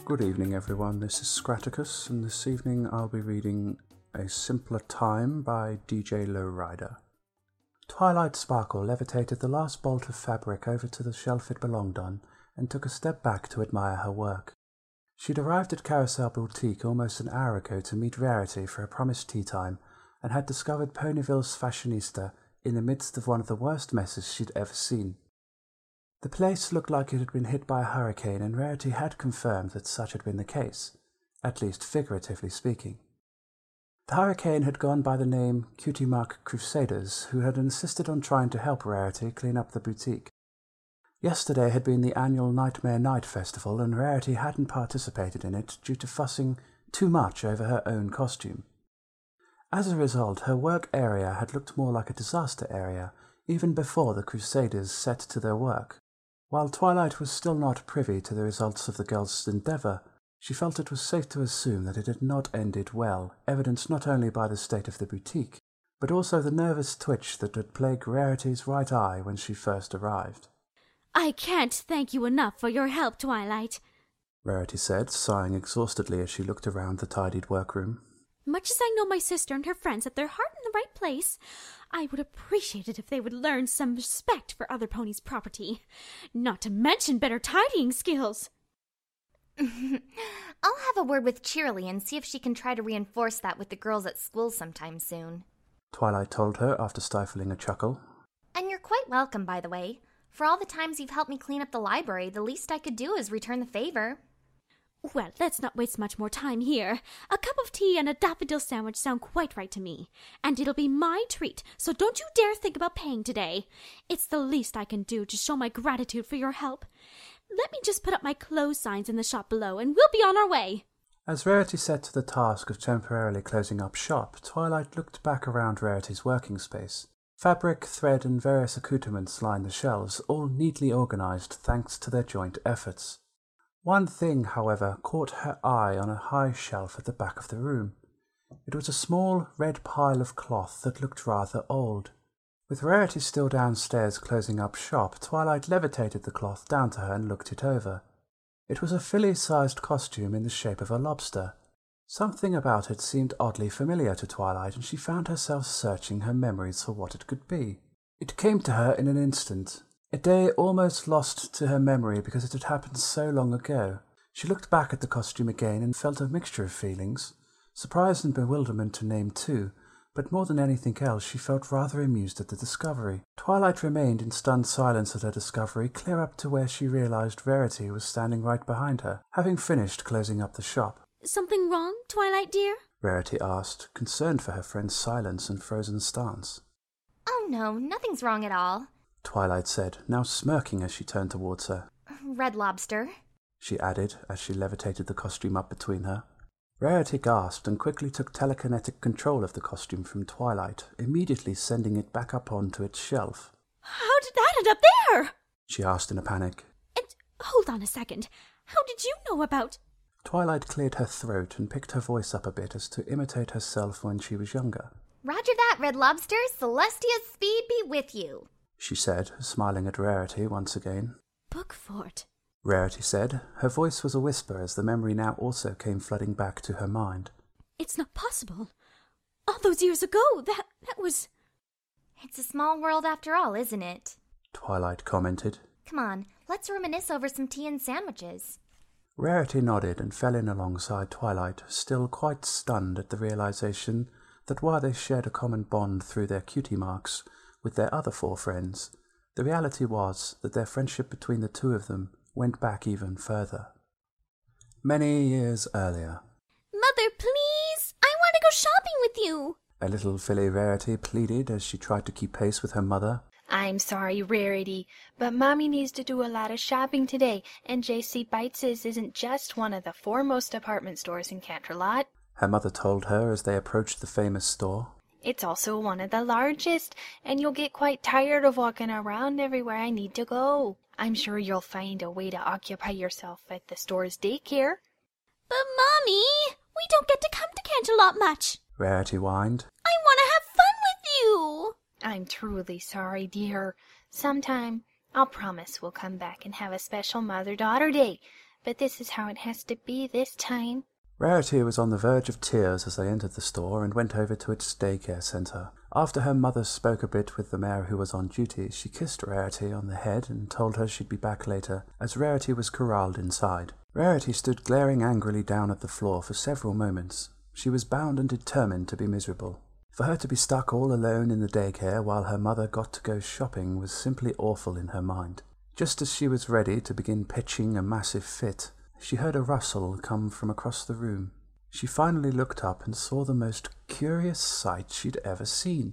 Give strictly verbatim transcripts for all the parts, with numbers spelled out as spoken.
Good evening, everyone. This is Scraticus, and this evening I'll be reading A Simpler Time by D J Lowrider. Twilight Sparkle levitated the last bolt of fabric over to the shelf it belonged on, and took a step back to admire her work. She'd arrived at Carousel Boutique almost an hour ago to meet Rarity for a promised tea time, and had discovered Ponyville's fashionista in the midst of one of the worst messes she'd ever seen. The place looked like it had been hit by a hurricane, and Rarity had confirmed that such had been the case, at least figuratively speaking. The hurricane had gone by the name Cutie Mark Crusaders, who had insisted on trying to help Rarity clean up the boutique. Yesterday had been the annual Nightmare Night Festival, and Rarity hadn't participated in it due to fussing too much over her own costume. As a result, her work area had looked more like a disaster area, even before the Crusaders set to their work. While Twilight was still not privy to the results of the girls' endeavour, she felt it was safe to assume that it had not ended well, evidenced not only by the state of the boutique, but also the nervous twitch that had plagued Rarity's right eye when she first arrived. "I can't thank you enough for your help, Twilight," Rarity said, sighing exhaustedly as she looked around the tidied workroom. "Much as I know my sister and her friends have their heart in the right place, I would appreciate it if they would learn some respect for other ponies' property. Not to mention better tidying skills." I'll have a word with Cheerilee and see if she can try to reinforce that with the girls at school sometime soon, Twilight told her after stifling a chuckle. "And you're quite welcome, by the way. For all the times you've helped me clean up the library, the least I could do is return the favor." "Well, let's not waste much more time here. A cup of tea and a daffodil sandwich sound quite right to me. And it'll be my treat, so don't you dare think about paying today. It's the least I can do to show my gratitude for your help. Let me just put up my close signs in the shop below, and we'll be on our way." As Rarity set to the task of temporarily closing up shop, Twilight looked back around Rarity's working space. Fabric, thread, and various accoutrements lined the shelves, all neatly organized thanks to their joint efforts. One thing, however, caught her eye on a high shelf at the back of the room. It was a small red pile of cloth that looked rather old. With Rarity still downstairs closing up shop, Twilight levitated the cloth down to her and looked it over. It was a filly-sized costume in the shape of a lobster. Something about it seemed oddly familiar to Twilight, and she found herself searching her memories for what it could be. It came to her in an instant. A day almost lost to her memory because it had happened so long ago. She looked back at the costume again and felt a mixture of feelings, surprise and bewilderment to name two, but more than anything else she felt rather amused at the discovery. Twilight remained in stunned silence at her discovery, clear up to where she realized Rarity was standing right behind her, having finished closing up the shop. "Something wrong, Twilight dear?" Rarity asked, concerned for her friend's silence and frozen stance. "Oh no, nothing's wrong at all," Twilight said, now smirking as she turned towards her. "Red Lobster," she added as she levitated the costume up between her. Rarity gasped and quickly took telekinetic control of the costume from Twilight, immediately sending it back up onto its shelf. "How did that end up there?" she asked in a panic. And hold on a second. How did you know about... Twilight cleared her throat and picked her voice up a bit as to imitate herself when she was younger. "Roger that, Red Lobster. Celestia's speed be with you," she said, smiling at Rarity once again. "Bookfort," Rarity said. Her voice was a whisper as the memory now also came flooding back to her mind. "It's not possible. All those years ago, that, that was..." "It's a small world after all, isn't it?" Twilight commented. "Come on, let's reminisce over some tea and sandwiches." Rarity nodded and fell in alongside Twilight, still quite stunned at the realization that while they shared a common bond through their cutie marks with their other four friends, the reality was that their friendship between the two of them went back even further. Many years earlier. "Mother, please! I want to go shopping with you!" A little filly Rarity pleaded as she tried to keep pace with her mother. "I'm sorry, Rarity, but Mommy needs to do a lot of shopping today, and J C Bites' isn't just one of the foremost department stores in Canterlot," her mother told her as they approached the famous store. "It's also one of the largest, and you'll get quite tired of walking around everywhere I need to go. I'm sure you'll find a way to occupy yourself at the store's daycare." "But Mommy, we don't get to come to Canterlot much," Rarity whined. "I want to have fun with you." "I'm truly sorry, dear. Sometime, I'll promise we'll come back and have a special Mother-Daughter Day. but this is how it has to be this time. Rarity was on the verge of tears as they entered the store and went over to its daycare centre. After her mother spoke a bit with the mayor who was on duty, she kissed Rarity on the head and told her she'd be back later, as Rarity was corralled inside. Rarity stood glaring angrily down at the floor for several moments. She was bound and determined to be miserable. For her to be stuck all alone in the daycare while her mother got to go shopping was simply awful in her mind. Just as she was ready to begin pitching a massive fit, she heard a rustle come from across the room. She finally looked up and saw the most curious sight she'd ever seen.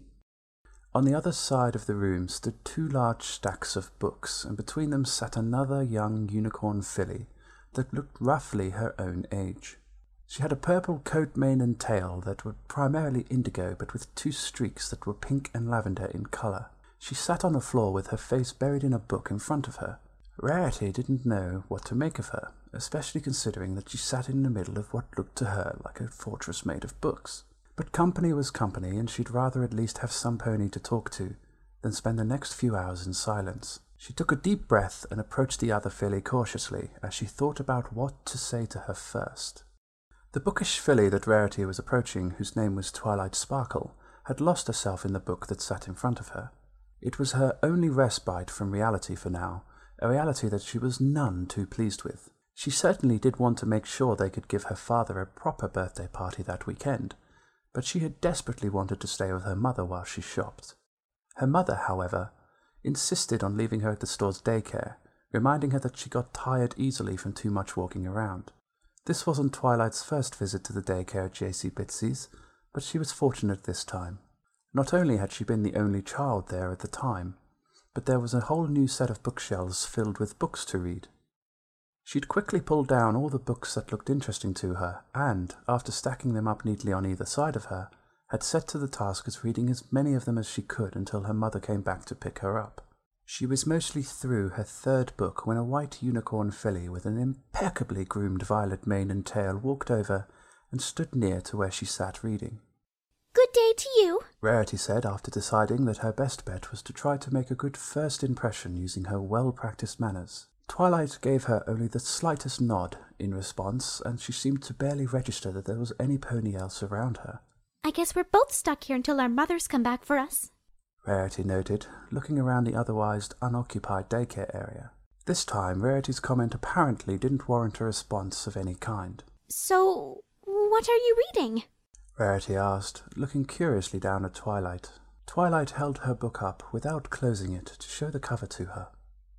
On the other side of the room stood two large stacks of books, and between them sat another young unicorn filly that looked roughly her own age. She had a purple coat, mane and tail that were primarily indigo, but with two streaks that were pink and lavender in colour. She sat on the floor with her face buried in a book in front of her. Rarity didn't know what to make of her, especially considering that she sat in the middle of what looked to her like a fortress made of books. But company was company, and she'd rather at least have some pony to talk to than spend the next few hours in silence. She took a deep breath and approached the other filly cautiously as she thought about what to say to her first. The bookish filly that Rarity was approaching, whose name was Twilight Sparkle, had lost herself in the book that sat in front of her. It was her only respite from reality for now, a reality that she was none too pleased with. She certainly did want to make sure they could give her father a proper birthday party that weekend, but she had desperately wanted to stay with her mother while she shopped. Her mother, however, insisted on leaving her at the store's daycare, reminding her that she got tired easily from too much walking around. This wasn't Twilight's first visit to the daycare at J C Bitsy's, but she was fortunate this time. Not only had she been the only child there at the time, but there was a whole new set of bookshelves filled with books to read. She'd quickly pulled down all the books that looked interesting to her, and, after stacking them up neatly on either side of her, had set to the task of reading as many of them as she could until her mother came back to pick her up. She was mostly through her third book when a white unicorn filly with an impeccably groomed violet mane and tail walked over and stood near to where she sat reading. Good day to you, Rarity said after deciding that her best bet was to try to make a good first impression using her well-practiced manners. Twilight gave her only the slightest nod in response, and she seemed to barely register that there was any pony else around her. I guess we're both stuck here until our mothers come back for us, Rarity noted, looking around the otherwise unoccupied daycare area. This time, Rarity's comment apparently didn't warrant a response of any kind. So, what are you reading? Rarity asked, looking curiously down at Twilight. Twilight held her book up without closing it to show the cover to her.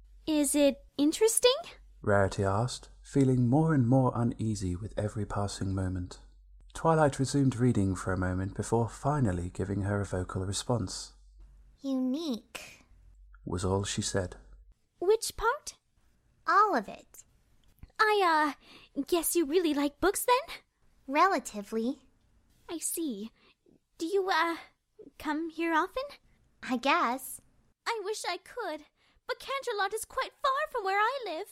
Is it interesting? Rarity asked, feeling more and more uneasy with every passing moment. Twilight resumed reading for a moment before finally giving her a vocal response. Unique. Was all she said. Which part? All of it. I, uh, guess you really like books then? Relatively. I see. Do you, uh, come here often? I guess. I wish I could, but Canterlot is quite far from where I live.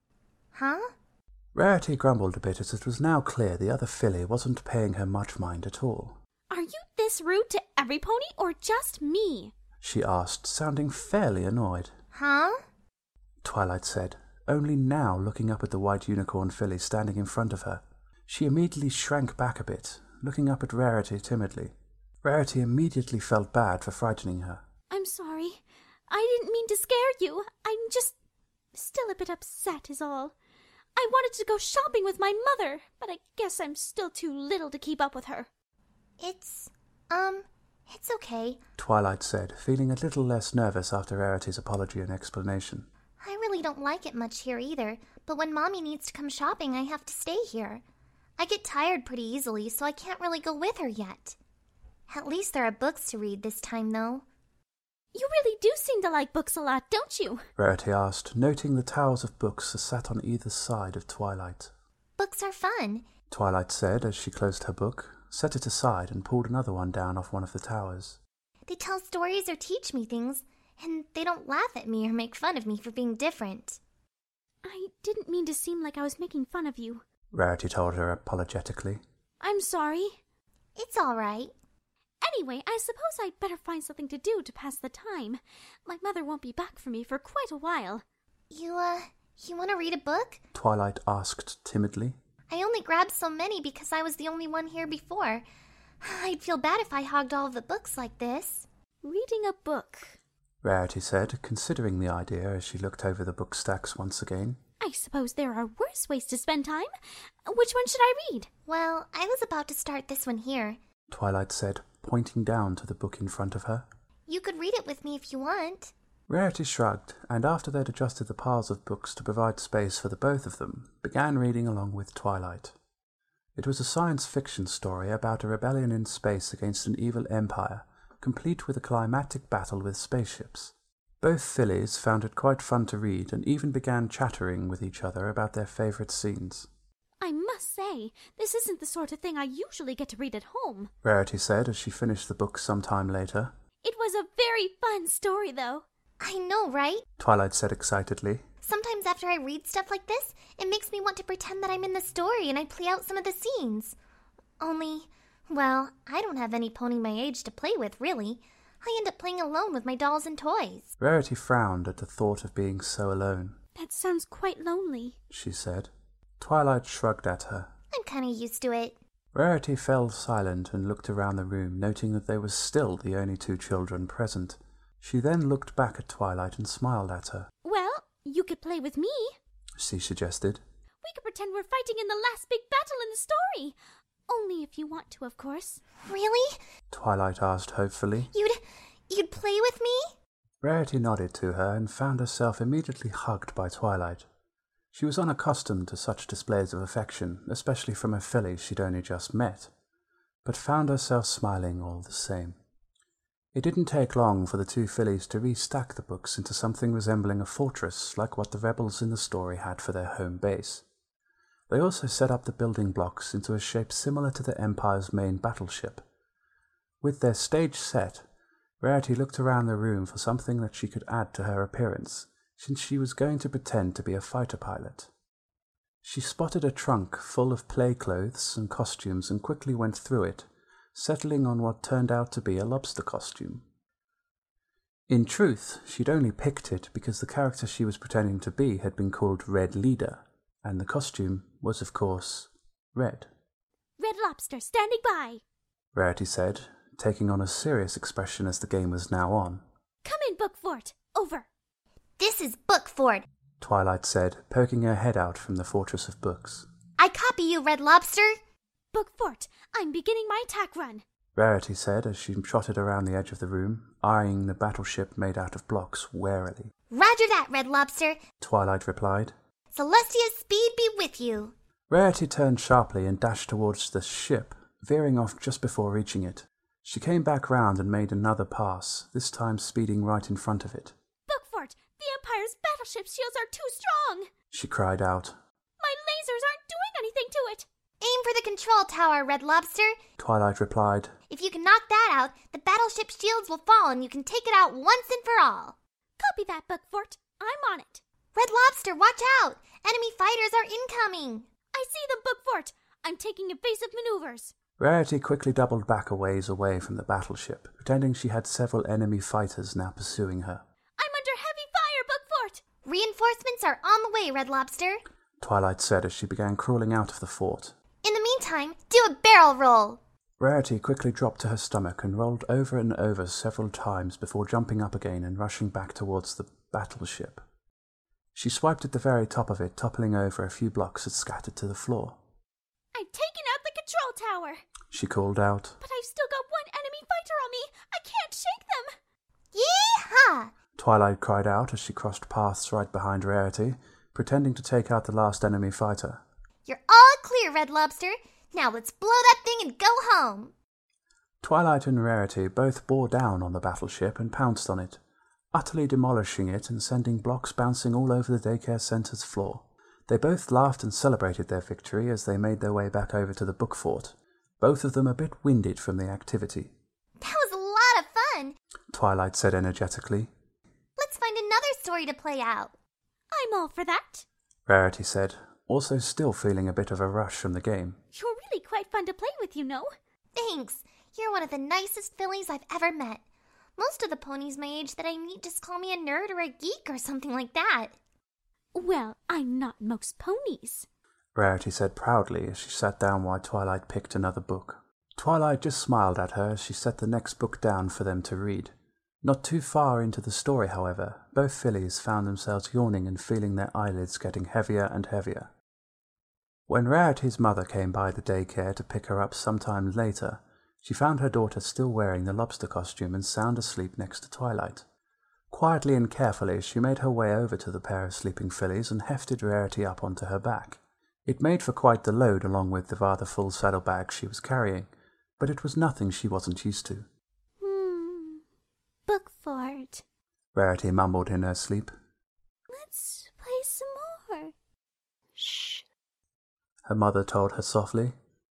Huh? Rarity grumbled a bit as it was now clear the other filly wasn't paying her much mind at all. Are you this rude to every pony or just me? She asked, sounding fairly annoyed. Huh? Twilight said, only now looking up at the white unicorn filly standing in front of her. She immediately shrank back a bit, looking up at Rarity timidly. Rarity immediately felt bad for frightening her. I'm sorry. I didn't mean to scare you. I'm just still a bit upset is all. I wanted to go shopping with my mother, but I guess I'm still too little to keep up with her. It's, um, it's okay. Twilight said, feeling a little less nervous after Rarity's apology and explanation. I really don't like it much here either, but when Mommy needs to come shopping, I have to stay here. I get tired pretty easily, so I can't really go with her yet. At least there are books to read this time, though. You really do seem to like books a lot, don't you? Rarity asked, noting the towers of books that sat on either side of Twilight. Books are fun. Twilight said as she closed her book, set it aside and pulled another one down off one of the towers. They tell stories or teach me things, and they don't laugh at me or make fun of me for being different. I didn't mean to seem like I was making fun of you, Rarity told her apologetically. I'm sorry. It's all right. Anyway, I suppose I'd better find something to do to pass the time. My mother won't be back for me for quite a while. You, uh, You want to read a book? Twilight asked timidly. I only grabbed so many because I was the only one here before. I'd feel bad if I hogged all of the books like this. Reading a book. Rarity said, considering the idea as she looked over the book stacks once again. I suppose there are worse ways to spend time. Which one should I read? Well, I was about to start this one here. Twilight said, pointing down to the book in front of her. You could read it with me if you want. Rarity shrugged, and after they'd adjusted the piles of books to provide space for the both of them, began reading along with Twilight. It was a science fiction story about a rebellion in space against an evil empire, complete with a climactic battle with spaceships. Both fillies found it quite fun to read and even began chattering with each other about their favourite scenes. I must say, this isn't the sort of thing I usually get to read at home. Rarity said as she finished the book some time later. It was a very fun story, though. I know, right? Twilight said excitedly. Sometimes after I read stuff like this, it makes me want to pretend that I'm in the story and I play out some of the scenes. Only, well, I don't have any pony my age to play with, really. I end up playing alone with my dolls and toys. Rarity frowned at the thought of being so alone. That sounds quite lonely, she said. Twilight shrugged at her. I'm kind of used to it. Rarity fell silent and looked around the room, noting that they were still the only two children present. She then looked back at Twilight and smiled at her. Well, you could play with me, she suggested. We could pretend we're fighting in the last big battle in the story. Only if you want to, of course. Really? Twilight asked hopefully. You'd... you'd play with me? Rarity nodded to her and found herself immediately hugged by Twilight. She was unaccustomed to such displays of affection, especially from a filly she'd only just met, but found herself smiling all the same. It didn't take long for the two fillies to restack the books into something resembling a fortress like what the rebels in the story had for their home base. They also set up the building blocks into a shape similar to the Empire's main battleship. With their stage set, Rarity looked around the room for something that she could add to her appearance, since she was going to pretend to be a fighter pilot. She spotted a trunk full of play clothes and costumes and quickly went through it, settling on what turned out to be a lobster costume. In truth, she'd only picked it because the character she was pretending to be had been called Red Leader, and the costume was, of course, red. Red Lobster, standing by, Rarity said, taking on a serious expression as the game was now on. Come in, Bookfort. Over. This is Bookfort, Twilight said, poking her head out from the fortress of books. I copy you, Red Lobster. Bookfort, I'm beginning my attack run. Rarity said as she trotted around the edge of the room, eyeing the battleship made out of blocks warily. Roger that, Red Lobster. Twilight replied. Celestia's speed be with you. Rarity turned sharply and dashed towards the ship, veering off just before reaching it. She came back round and made another pass, this time speeding right in front of it. Bookfort, the Empire's battleship shields are too strong, she cried out. My lasers aren't doing anything to it. Aim for the control tower, Red Lobster. Twilight replied. If you can knock that out, the battleship shields will fall and you can take it out once and for all. Copy that, Bookfort. I'm on it. Red Lobster, watch out! Enemy fighters are incoming. I see them, Bookfort. I'm taking evasive maneuvers. Rarity quickly doubled back a ways away from the battleship, pretending she had several enemy fighters now pursuing her. I'm under heavy fire, Bookfort. Reinforcements are on the way, Red Lobster, Twilight said as she began crawling out of the fort. In the meantime, do a barrel roll. Rarity quickly dropped to her stomach and rolled over and over several times before jumping up again and rushing back towards the battleship. She swiped at the very top of it, toppling over a few blocks that scattered to the floor. I've taken out the control tower, she called out. but I've still got one enemy fighter on me. I can't shake them. Yee-haw! Twilight cried out as she crossed paths right behind Rarity, pretending to take out the last enemy fighter. You're all clear, Red Lobster. Now let's blow that thing and go home. Twilight and Rarity both bore down on the battleship and pounced on it, utterly demolishing it and sending blocks bouncing all over the daycare center's floor. They both laughed and celebrated their victory as they made their way back over to the book fort, both of them a bit winded from the activity. That was a lot of fun. Twilight said energetically. Let's find another story to play out. I'm all for that. Rarity said, also still feeling a bit of a rush from the game. You're really quite fun to play with, you know. Thanks. You're one of the nicest fillies I've ever met. Most of the ponies my age that I meet just call me a nerd or a geek or something like that. Well, I'm not most ponies. Rarity said proudly as she sat down while Twilight picked another book. Twilight just smiled at her as she set the next book down for them to read. Not too far into the story, however, both fillies found themselves yawning and feeling their eyelids getting heavier and heavier. When Rarity's mother came by the daycare to pick her up sometime later, she found her daughter still wearing the lobster costume and sound asleep next to Twilight. Quietly and carefully she made her way over to the pair of sleeping fillies and hefted Rarity up onto her back. It made for quite the load along with the rather full saddlebag she was carrying, but it was nothing she wasn't used to. Hmm. Bookfort. Rarity mumbled in her sleep. Let's play some more. Shh. Her mother told her softly.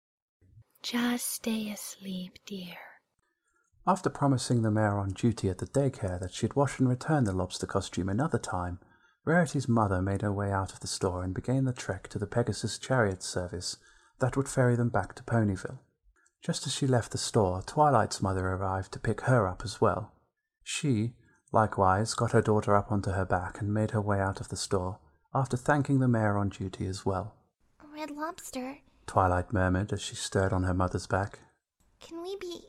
Just stay asleep, dear. After promising the mare on duty at the daycare that she'd wash and return the lobster costume another time, Rarity's mother made her way out of the store and began the trek to the Pegasus chariot service that would ferry them back to Ponyville. Just as she left the store, Twilight's mother arrived to pick her up as well. She, likewise, got her daughter up onto her back and made her way out of the store, after thanking the mare on duty as well. Red Lobster, Twilight murmured as she stirred on her mother's back. can we be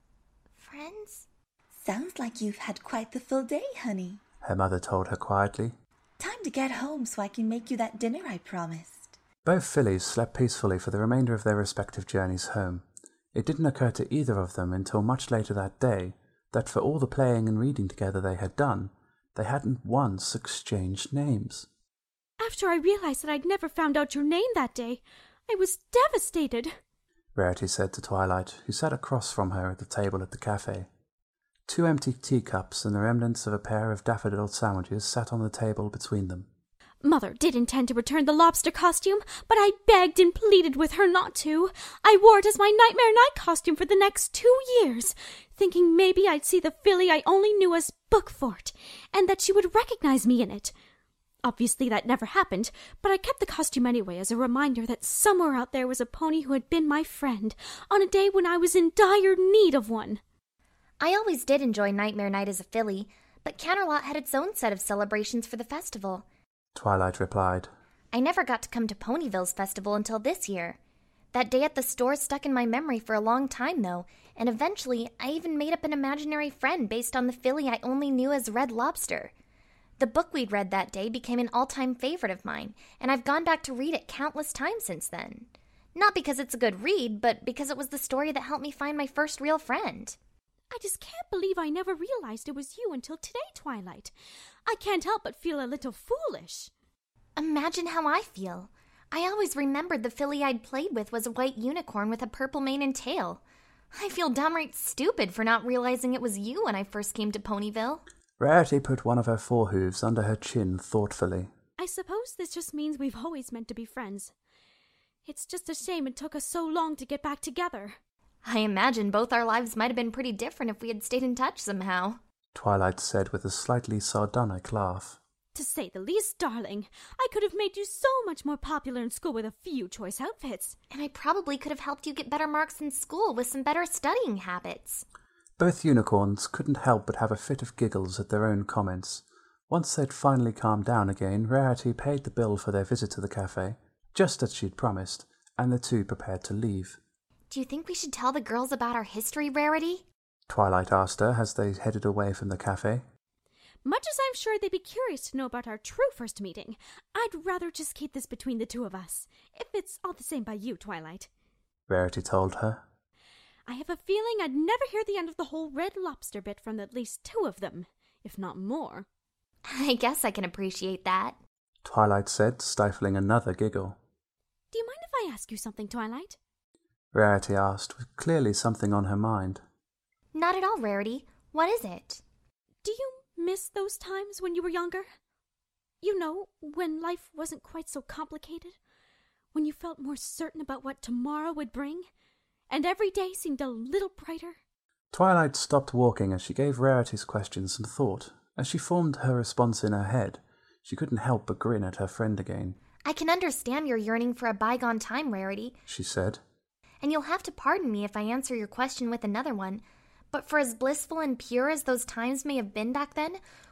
friends? Sounds like you've had quite the full day, honey. Her mother told her quietly. Time to get home so I can make you that dinner I promised. Both fillies slept peacefully for the remainder of their respective journeys home. It didn't occur to either of them until much later that day that for all the playing and reading together they had done, they hadn't once exchanged names. After I realized that I'd never found out your name that day, I was devastated. Rarity said to Twilight, who sat across from her at the table at the cafe. Two empty teacups and the remnants of a pair of daffodil sandwiches sat on the table between them. Mother did intend to return the lobster costume, but I begged and pleaded with her not to. I wore it as my Nightmare Night costume for the next two years, thinking maybe I'd see the filly I only knew as Bookfort, and that she would recognize me in it. Obviously that never happened, but I kept the costume anyway as a reminder that somewhere out there was a pony who had been my friend, on a day when I was in dire need of one. I always did enjoy Nightmare Night as a filly, but Canterlot had its own set of celebrations for the festival. Twilight replied. I never got to come to Ponyville's festival until this year. That day at the store stuck in my memory for a long time, though, and eventually I even made up an imaginary friend based on the filly I only knew as Red Lobster. The book we'd read that day became an all-time favorite of mine, and I've gone back to read it countless times since then. Not because it's a good read, but because it was the story that helped me find my first real friend. I just can't believe I never realized it was you until today, Twilight. I can't help but feel a little foolish. Imagine how I feel. I always remembered the filly I'd played with was a white unicorn with a purple mane and tail. I feel downright stupid for not realizing it was you when I first came to Ponyville. Rarity put one of her forehooves under her chin thoughtfully. I suppose this just means we've always meant to be friends. It's just a shame it took us so long to get back together. I imagine both our lives might have been pretty different if we had stayed in touch somehow, Twilight said with a slightly sardonic laugh. To say the least, darling. I could have made you so much more popular in school with a few choice outfits. And I probably could have helped you get better marks in school with some better studying habits. Both unicorns couldn't help but have a fit of giggles at their own comments. Once they'd finally calmed down again, Rarity paid the bill for their visit to the cafe, just as she'd promised, and the two prepared to leave. Do you think we should tell the girls about our history, Rarity? Twilight asked her as they headed away from the cafe. Much as I'm sure they'd be curious to know about our true first meeting, I'd rather just keep this between the two of us, if it's all the same by you, Twilight. Rarity told her. I have a feeling I'd never hear the end of the whole Red Lobster bit from at least two of them, if not more. I guess I can appreciate that, Twilight said, stifling another giggle. Do you mind if I ask you something, Twilight? Rarity asked, with clearly something on her mind. Not at all, Rarity. What is it? Do you miss those times when you were younger? You know, when life wasn't quite so complicated? When you felt more certain about what tomorrow would bring? And every day seemed a little brighter? Twilight stopped walking as she gave Rarity's question some thought. As she formed her response in her head, she couldn't help but grin at her friend again. I can understand your yearning for a bygone time, Rarity, she said. And you'll have to pardon me if I answer your question with another one. But for as blissful and pure as those times may have been back then,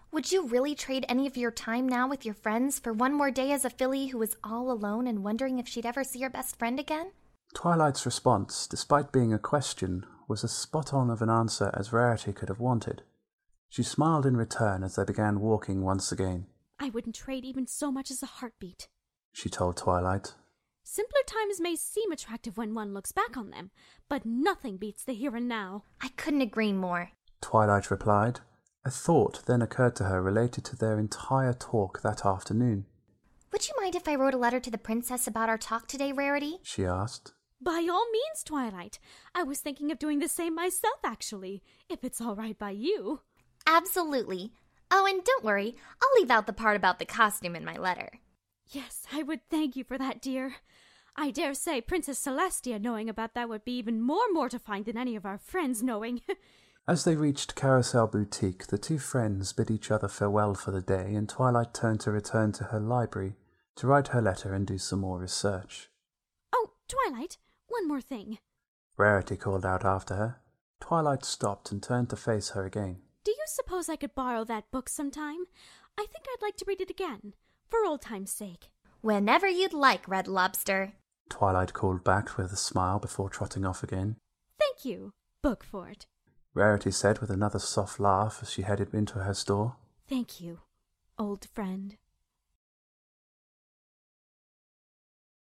Would you really trade any of your time now with your friends for one more day as a filly who was all alone and wondering if she'd ever see her best friend again? Twilight's response, despite being a question, was as spot-on of an answer as Rarity could have wanted. She smiled in return as they began walking once again. I wouldn't trade even so much as a heartbeat, she told Twilight. Simpler times may seem attractive when one looks back on them, but nothing beats the here and now. I couldn't agree more, Twilight replied. A thought then occurred to her related to their entire talk that afternoon. Would you mind if I wrote a letter to the princess about our talk today, Rarity? She asked. By all means, Twilight. I was thinking of doing the same myself, actually, if it's all right by you. Absolutely. Oh, and don't worry, I'll leave out the part about the costume in my letter. Yes, I would thank you for that, dear. I dare say Princess Celestia knowing about that would be even more mortifying than any of our friends knowing. As they reached Carousel Boutique, the two friends bid each other farewell for the day, and Twilight turned to return to her library to write her letter and do some more research. Oh, Twilight, one more thing. Rarity called out after her. Twilight stopped and turned to face her again. Do you suppose I could borrow that book sometime? I think I'd like to read it again, for old time's sake. Whenever you'd like, Red Lobster, Twilight called back with a smile before trotting off again. Thank you, Bookford, Rarity said with another soft laugh as she headed into her store. Thank you, old friend.